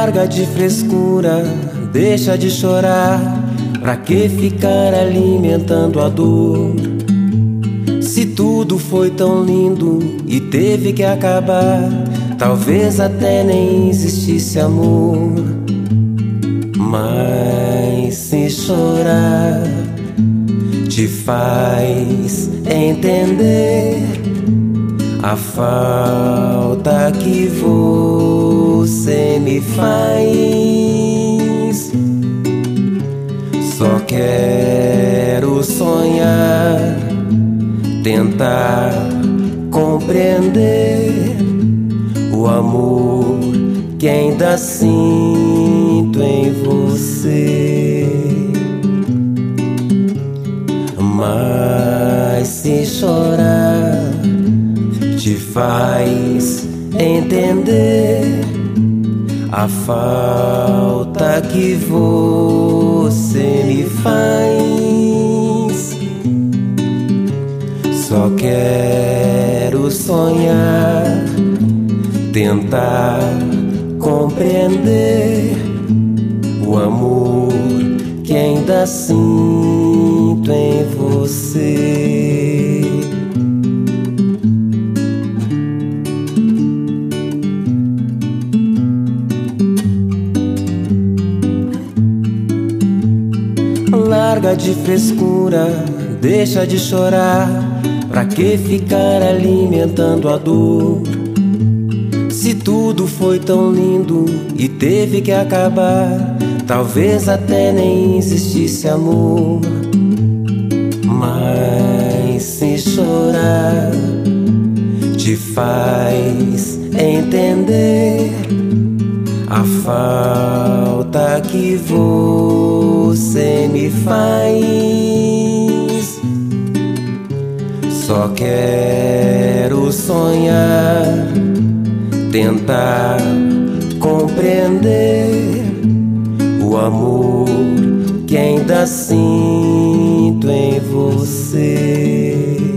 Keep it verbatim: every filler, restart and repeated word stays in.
Larga de frescura, deixa de chorar. Pra que ficar alimentando a dor? Se tudo foi tão lindo e teve que acabar, talvez até nem existisse amor. Mas se chorar te faz entender a falta que você me faz. Só quero sonhar, tentar compreender o amor que ainda sinto em você. Mas se chorar te faz entender a falta que você me faz. Só quero sonhar, tentar compreender o amor que ainda sinto em você. Larga de frescura, deixa de chorar. Pra que ficar alimentando a dor? Se tudo foi tão lindo e teve que acabar, talvez até nem existisse amor. Mas se chorar te faz entender a falta que você me faz. Só quero sonhar, tentar compreender o amor que ainda sinto em você.